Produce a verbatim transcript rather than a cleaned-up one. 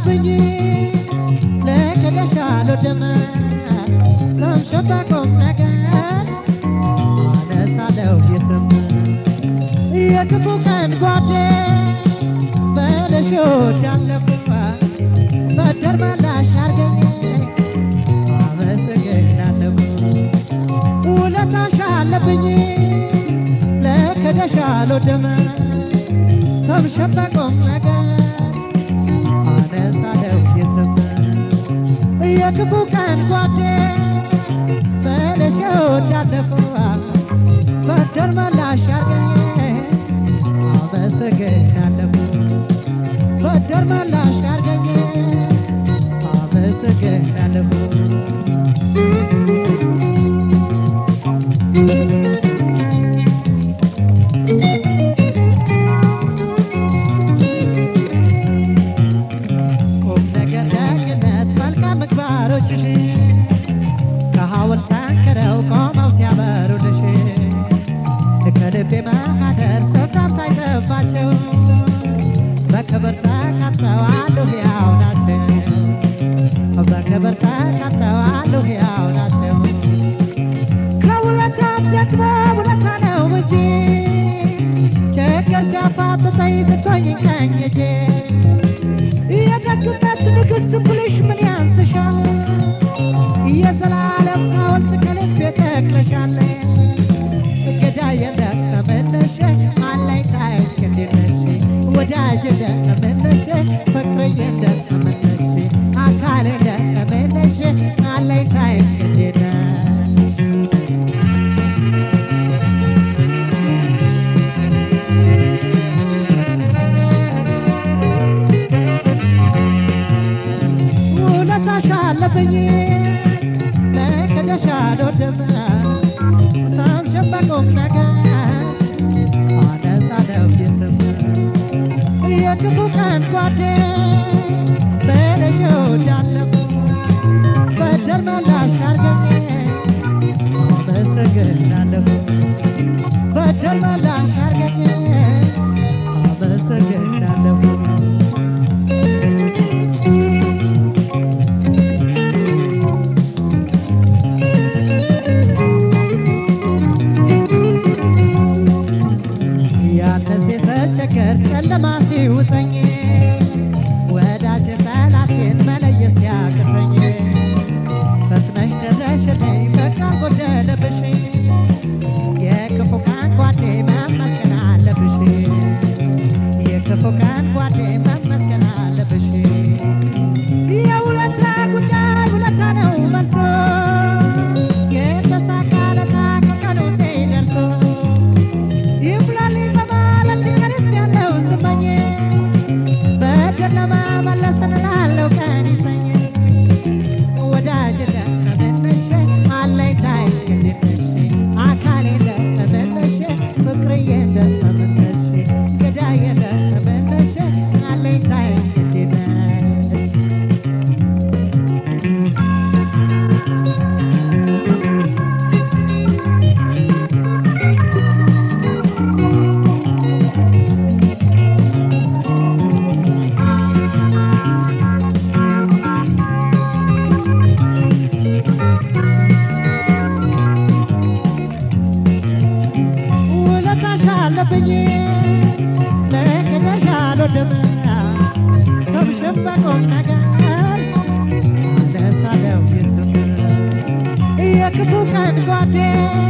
አለብኝ ለከደሻሎ ደመ ሰምሸባቆም ነገር አነሳለው የትም የክፉ ቀን ጓዴ በለሾ ዳለፉ በደር ማላሽ አርገኝ አመሰግናለሁ ውለታሽ አለብኝ ለከደሻሎ ደመ ሰምሸባቆም ነገር አነሳለው የትም የክፉ ቀን ጓዴ በለሾ ዳለፉ በደር ማላሽ አርገኝ አመሰግናለሁ በደር ማላሽ አርገኝ አመሰግናለሁ ቁም ነገር ደግነት መልካም ምግባሮችሽ ከሐውልት አንክረው ቆመው ሲያበሩልሽ ከልቤ ማህደር ስፍራም ሳይጠፋቸው በክብር ተቀምጠዋል ሕያው ናቸው በክብር ተቀምጠዋል ሕያው ናቸው ከውለታም ደግሞ ውለታ ነው እንጂ ችግር ሲያፋጥጠኝ ስትሆኝ ቀኝ እጄ የደግነት ንግሥት ብልሽ ምን ያንስሻል የዘላለም ሐውልት ከልቤ ተክለሻል ገዳይ እንደምነሽ አለኝታዬ እንዴነሽ ወዳጅ እንደምነሽ ፍቅርዬ እንደምነሽ አካል እንደምነሽ አለኝታዬ እንዴነሽ ውለታሽ አለብኝ ለከደሻሎ ደመ ሰምሸባቆም ነገር አነሳለው የትም የክፉ ቀን ጓዴ በለሾ ዳለፉ በደር ማላሽ አርገኝ አመሰግናለሁ በደር ማላሽ አርገኝ አመሰግናለሁ ጨለማ ሲውጠኝ ወዳጅ ጠላቴን መለየት ሲያቅተኝ ፈጥነሽ ደረሽልኝ ፍቅር አልጎደለብሽ የክፉ ቀን ጓዴ መመስገን አለብሽ የክፉ ቀን ጓዴ መመስገን አለብሽ የውለታ ጉዳይ ውለታ ነው መልሶ የተሳካ ለታ ከቀኑ ሲደርሶ ይብላልኝ በማለት ያለው ስመኝ በደር ለመመለስን ላለው ቀን ይሰኝ ወዳጅ እንደምነሽ አለኝታዬ እንዴነሽ አካሌ እንደምነሽ ፍቅርዬ እንደምነሽ ገዳዬ እንደምነሽ አለኝታዬ እንዴነሽ አለብኝ ለከደሻሎ ደመ ሰምሸባቆም ነገር አነሳለው የትም የክፉ ቀን ጓዴ